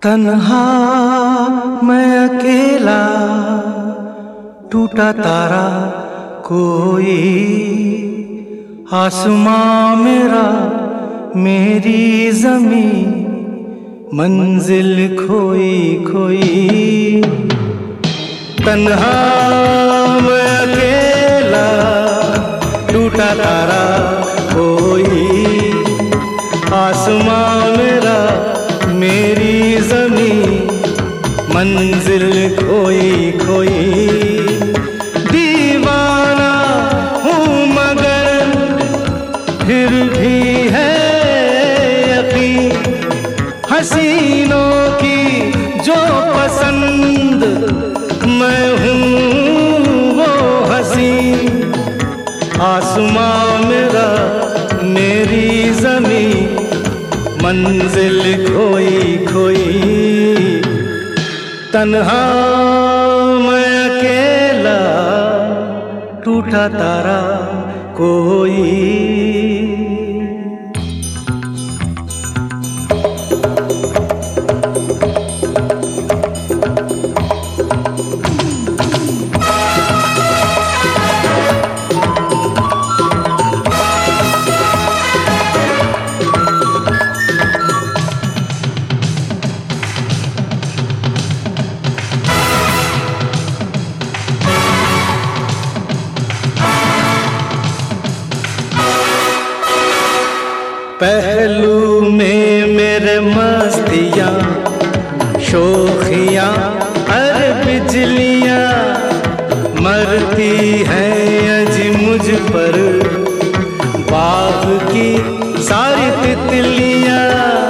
तन्हा मैं अकेला, टूटा तारा कोई, आसमां मेरा मेरी ज़मीं, मंजिल खोई खोई। तन्हा मैं अकेला, टूटा तारा कोई, आसमां मेरा मेरी ज़मीं, मंजिल खोई खोई। दीवाना हूँ मगर फिर भी है यकीन, हसीनों की जो पसंद मैं हूँ वो हसीन। आसमां मेरा मेरी ज़मीं, मंजिल खोई खोई। तन्हा मैं अकेला, टूटा तारा कोई। पहलू में मेरे मस्तियाँ, शोखियाँ और बिजलियाँ, मरती हैं अजी मुझ पर बाग की सारी तितलियाँ।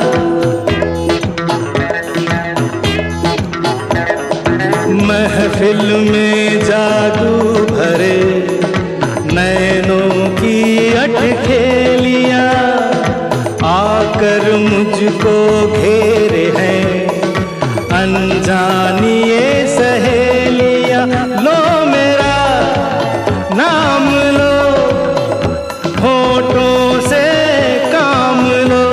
महफिल में जादू भरे नैनों की अटखेलियाँ, आकर मुझको घेरे हैं अनजानी ये सहेलियाँ। लो मेरा नाम लो, होठों से काम लो,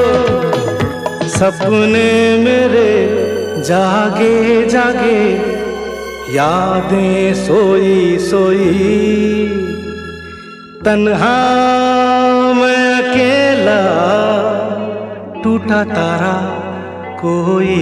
सपने मेरे जागे जागे, यादें सोई सोई। तन्हा मैं अकेला, टूटा तारा कोई।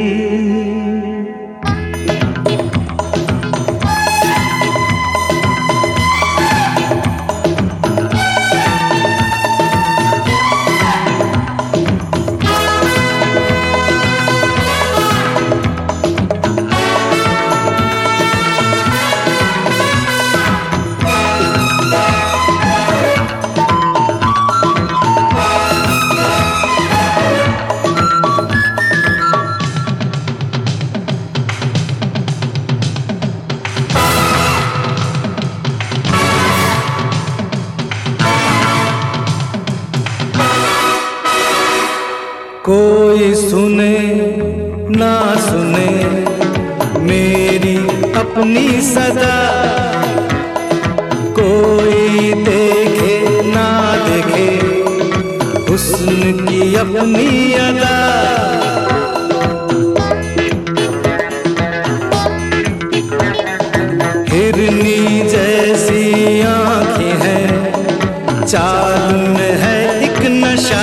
कोई सुने ना सुने मेरी अपनी सदा, कोई देखे ना देखे हुस्न की अपनी अदा। हिरनी जैसी आँखें हैं, चाल में है एक नशा,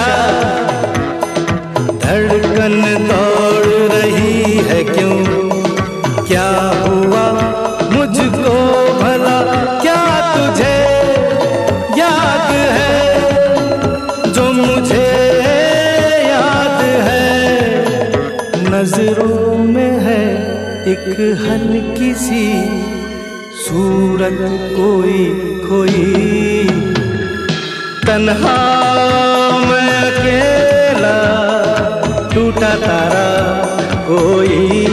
धड़कन दौड़ रही है क्यों, क्या हुआ मुझको भला। क्या तुझे याद है जो मुझे याद है, नजरों में है एक हल्की सी सूरत कोई कोई। तन्हा मैं अकेला, टूटा तारा कोई,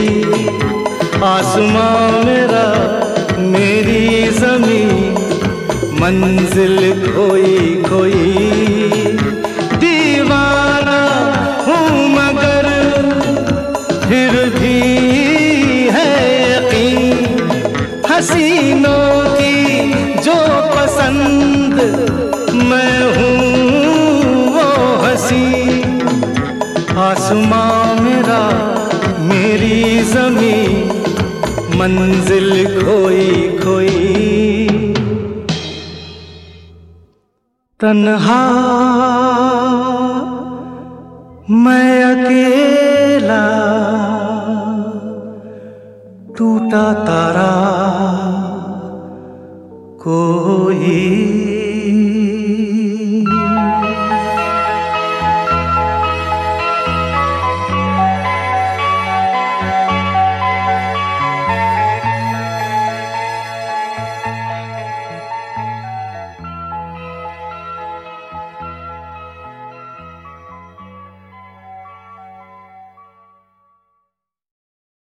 आसमां मेरा मेरी ज़मीं, मंजिल खोई खोई। दीवाना हूँ मगर फिर भी है यकीन, हसीनों की जो पसंद मैं हूँ वो हसीन। आसमां मेरा ज़मीं मंजिल खोई खोई, तन्हा मैं अकेला, टूटा तारा कोई